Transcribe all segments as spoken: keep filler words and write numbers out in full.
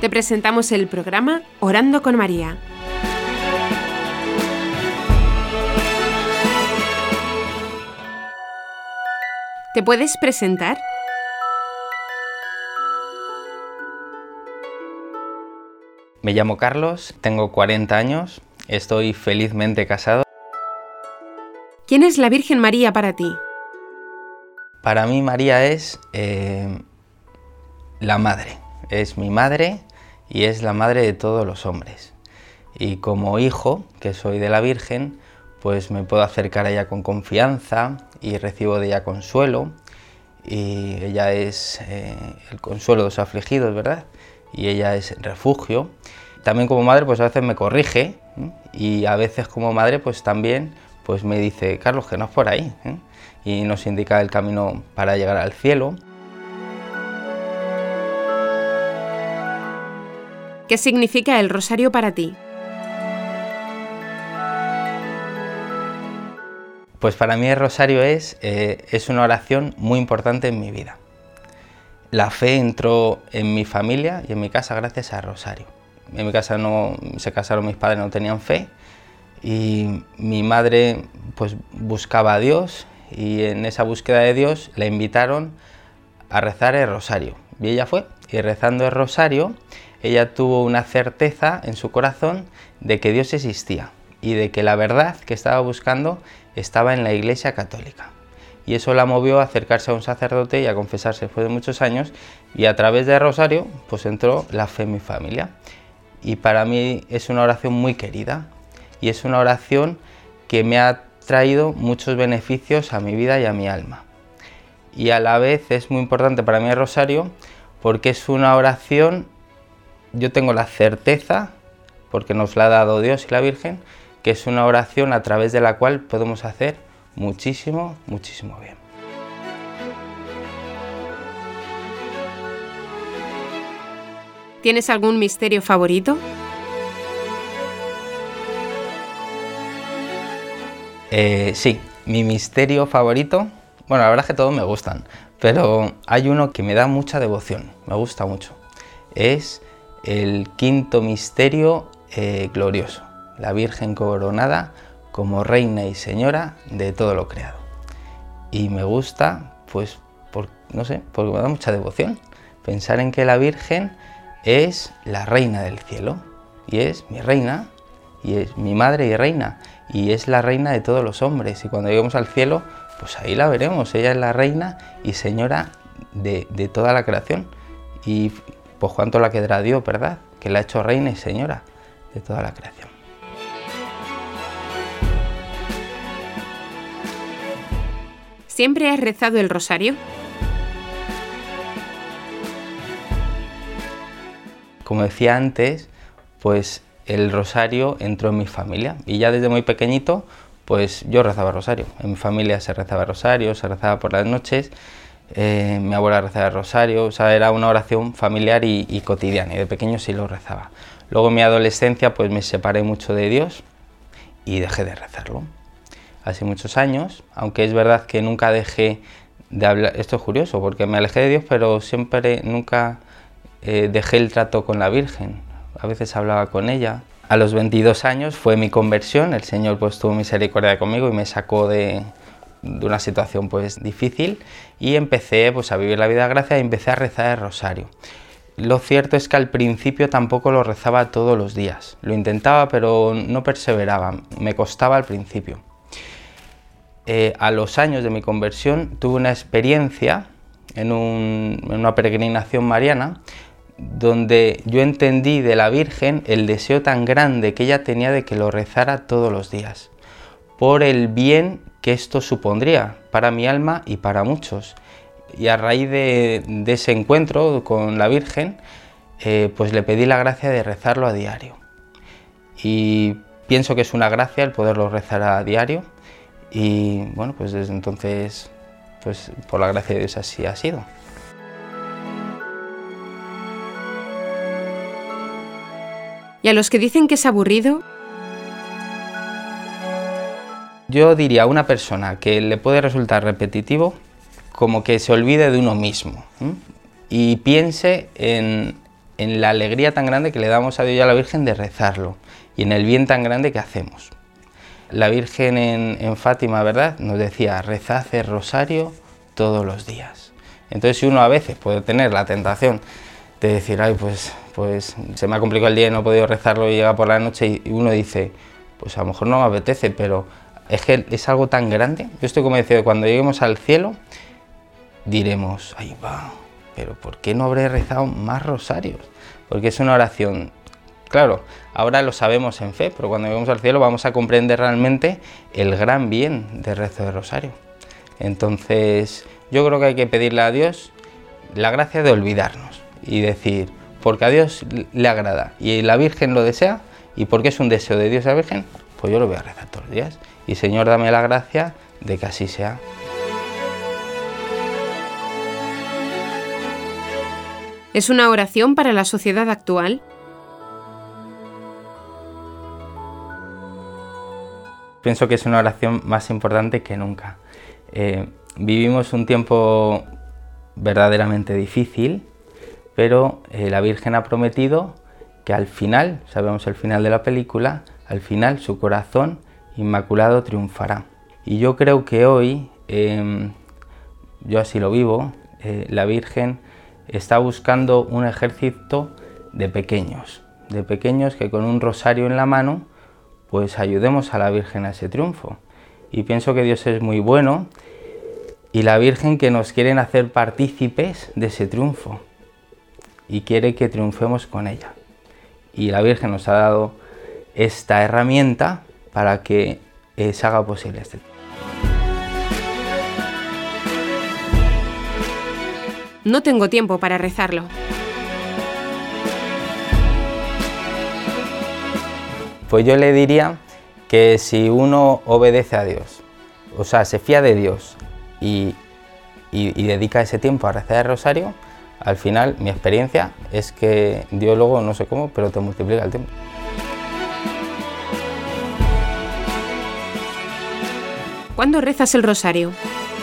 Te presentamos el programa Orando con María. ¿Te puedes presentar? Me llamo Carlos, tengo cuarenta años, estoy felizmente casado. ¿Quién es la Virgen María para ti? Para mí María es eh, la madre, es mi madre y es la madre de todos los hombres. Y como hijo, que soy de la Virgen, pues me puedo acercar a ella con confianza y recibo de ella consuelo. Y ella es eh, el consuelo de los afligidos, ¿verdad? Y ella es el refugio. También como madre, pues a veces me corrige, ¿eh? Y a veces como madre, pues también pues me dice, Carlos, que no es por ahí, ¿eh? Y nos indica el camino para llegar al cielo. ¿Qué significa el rosario para ti? Pues para mí el rosario es, eh, es una oración muy importante en mi vida. La fe entró en mi familia y en mi casa gracias al rosario. En mi casa no se casaron mis padres, no tenían fe, y mi madre pues buscaba a Dios, y en esa búsqueda de Dios la invitaron a rezar el rosario. Y ella fue, y rezando el rosario, ella tuvo una certeza en su corazón de que Dios existía y de que la verdad que estaba buscando estaba en la Iglesia Católica. Y eso la movió a acercarse a un sacerdote y a confesarse después de muchos años, y a través del rosario pues entró la fe en mi familia. Y para mí es una oración muy querida, y es una oración que me ha traído muchos beneficios a mi vida y a mi alma. Y a la vez es muy importante para mí el rosario porque es una oración, yo tengo la certeza, porque nos la ha dado Dios y la Virgen, que es una oración a través de la cual podemos hacer muchísimo, muchísimo bien. ¿Tienes algún misterio favorito? Eh, sí, mi misterio favorito, bueno, la verdad es que todos me gustan, pero hay uno que me da mucha devoción, me gusta mucho. Es el quinto misterio eh, glorioso, la Virgen coronada como Reina y Señora de todo lo creado. Y me gusta, pues, por, no sé, porque me da mucha devoción pensar en que la Virgen es la Reina del cielo, y es mi reina, y es mi madre y reina, y es la reina de todos los hombres, y cuando lleguemos al cielo, pues ahí la veremos, ella es la reina y señora de, de toda la creación, y pues cuánto la quedará Dios, ¿verdad?, que la ha hecho reina y señora de toda la creación. ¿Siempre has rezado el rosario? Como decía antes, pues el rosario entró en mi familia, y ya desde muy pequeñito pues yo rezaba el rosario. En mi familia se rezaba el rosario, se rezaba por las noches, eh, mi abuela rezaba el rosario, o sea, era una oración familiar y, y cotidiana, y de pequeño sí lo rezaba. Luego en mi adolescencia pues me separé mucho de Dios y dejé de rezarlo. Hace muchos años, aunque es verdad que nunca dejé de hablar, esto es curioso porque me alejé de Dios, pero siempre, nunca eh, dejé el trato con la Virgen. A veces hablaba con ella. A los veintidós años fue mi conversión, el Señor pues tuvo misericordia conmigo y me sacó de, de una situación pues difícil, y empecé pues a vivir la vida de gracia y empecé a rezar el rosario. Lo cierto es que al principio tampoco lo rezaba todos los días, lo intentaba pero no perseveraba, me costaba al principio. Eh, a los años de mi conversión tuve una experiencia en, un, en una peregrinación mariana, donde yo entendí de la Virgen el deseo tan grande que ella tenía de que lo rezara todos los días, por el bien que esto supondría para mi alma y para muchos. Y a raíz de, de ese encuentro con la Virgen, eh, pues le pedí la gracia de rezarlo a diario. Y pienso que es una gracia el poderlo rezar a diario, y bueno, pues desde entonces, pues por la gracia de Dios así ha sido. ¿Y a los que dicen que es aburrido? Yo diría a una persona que le puede resultar repetitivo, como que se olvide de uno mismo, ¿eh? Y piense en, en la alegría tan grande que le damos a Dios y a la Virgen de rezarlo y en el bien tan grande que hacemos. La Virgen en, en Fátima, ¿verdad?, nos decía, rezad el rosario todos los días. Entonces, si uno a veces puede tener la tentación de decir, ay, pues, pues se me ha complicado el día y no he podido rezarlo y llega por la noche, y uno dice, pues a lo mejor no me apetece, pero es que es algo tan grande. Yo estoy convencido de que cuando lleguemos al cielo diremos, ahí va, pero ¿por qué no habré rezado más rosarios? Porque es una oración, claro, ahora lo sabemos en fe, pero cuando lleguemos al cielo vamos a comprender realmente el gran bien del rezo de rosario. Entonces, yo creo que hay que pedirle a Dios la gracia de olvidarnos y decir, porque a Dios le agrada y la Virgen lo desea, y porque es un deseo de Dios y la Virgen, pues yo lo voy a rezar todos los días. Y Señor, dame la gracia de que así sea. ¿Es una oración para la sociedad actual? Pienso que es una oración más importante que nunca. Eh, vivimos un tiempo verdaderamente difícil, pero eh, la Virgen ha prometido que al final, sabemos el final de la película, al final su corazón inmaculado triunfará. Y yo creo que hoy, eh, yo así lo vivo, eh, la Virgen está buscando un ejército de pequeños, de pequeños que con un rosario en la mano, pues ayudemos a la Virgen a ese triunfo. Y pienso que Dios es muy bueno y la Virgen que nos quieren hacer partícipes de ese triunfo y quiere que triunfemos con ella. Y la Virgen nos ha dado esta herramienta para que eh, se haga posible este triunfo. No tengo tiempo para rezarlo. Pues yo le diría que si uno obedece a Dios, o sea, se fía de Dios y, y, y dedica ese tiempo a rezar el rosario, al final mi experiencia es que Dios luego, no sé cómo, pero te multiplica el tiempo. ¿Cuándo rezas el rosario?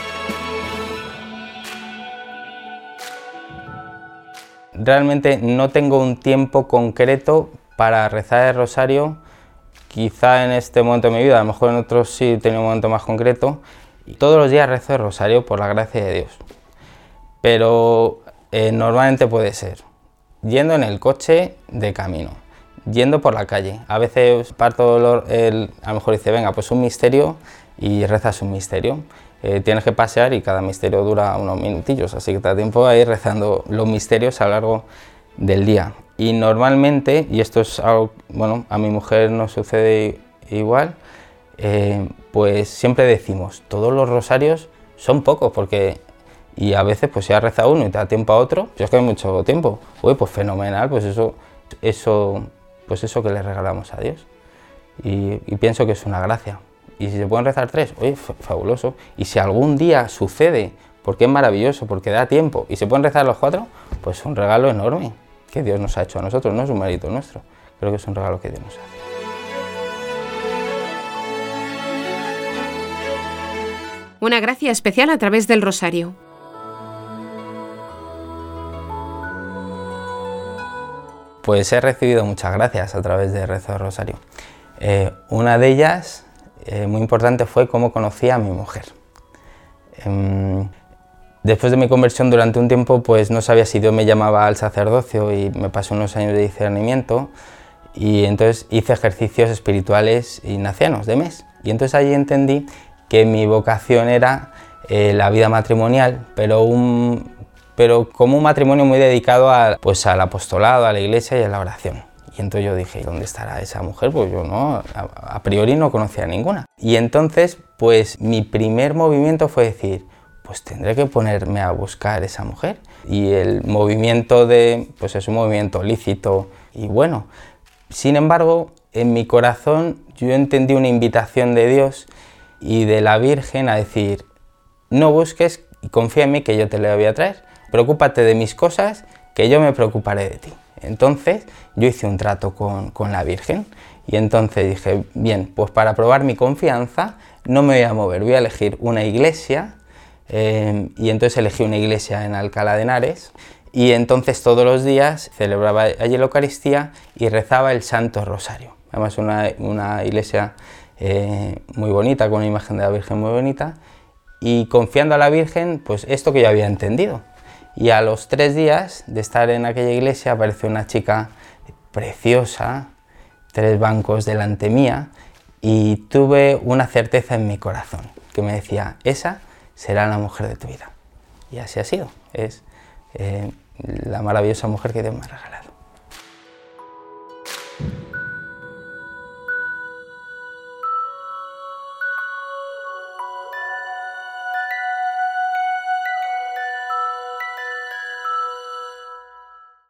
Realmente no tengo un tiempo concreto para rezar el rosario, quizá en este momento de mi vida, a lo mejor en otros sí he tenido un momento más concreto. Todos los días rezo el rosario por la gracia de Dios, pero eh, normalmente puede ser yendo en el coche de camino, yendo por la calle. A veces parto, el, el, a lo mejor dice, venga, pues un misterio y rezas un misterio. Eh, tienes que pasear y cada misterio dura unos minutillos, así que te da tiempo a ir rezando los misterios a lo largo del día. Y normalmente, y esto es algo, bueno, a mi mujer nos sucede igual, eh, pues siempre decimos, todos los rosarios son pocos, porque, y a veces pues si has rezado uno y te da tiempo a otro, pues es que hay mucho tiempo, uy, pues fenomenal, pues eso, eso, pues eso que le regalamos a Dios. Y, y pienso que es una gracia. Y si se pueden rezar tres, oye, fabuloso. Y si algún día sucede, porque es maravilloso, porque da tiempo, y se pueden rezar los cuatro, pues es un regalo enorme que Dios nos ha hecho a nosotros, no es un mérito nuestro. Creo que es un regalo que Dios nos hace. Una gracia especial a través del rosario. Pues he recibido muchas gracias a través del rezo del rosario. Eh, una de ellas, eh, muy importante, fue cómo conocí a mi mujer. Eh, después de mi conversión, durante un tiempo, pues no sabía si Dios me llamaba al sacerdocio y me pasé unos años de discernimiento y entonces hice ejercicios espirituales ignacianos de mes. Y entonces allí entendí que mi vocación era eh, la vida matrimonial, pero, un, pero como un matrimonio muy dedicado a, pues, al apostolado, a la iglesia y a la oración. Y entonces yo dije, ¿dónde estará esa mujer? Pues yo no, a, a priori no conocía a ninguna. Y entonces, pues mi primer movimiento fue decir, pues tendré que ponerme a buscar esa mujer. Y el movimiento de, pues es un movimiento lícito y bueno. Sin embargo, en mi corazón yo entendí una invitación de Dios y de la Virgen a decir, no busques y confía en mí que yo te la voy a traer. Preocúpate de mis cosas, que yo me preocuparé de ti. Entonces yo hice un trato con, con la Virgen y entonces dije, bien, pues para probar mi confianza no me voy a mover, voy a elegir una iglesia eh, y entonces elegí una iglesia en Alcalá de Henares y entonces todos los días celebraba allí la Eucaristía y rezaba el Santo Rosario. Además una, una iglesia eh, muy bonita, con una imagen de la Virgen muy bonita, y confiando a la Virgen, pues esto que yo había entendido. Y a los tres días de estar en aquella iglesia apareció una chica preciosa, tres bancos delante mía, y tuve una certeza en mi corazón, que me decía, esa será la mujer de tu vida. Y así ha sido, es eh, la maravillosa mujer que Dios me ha regalado.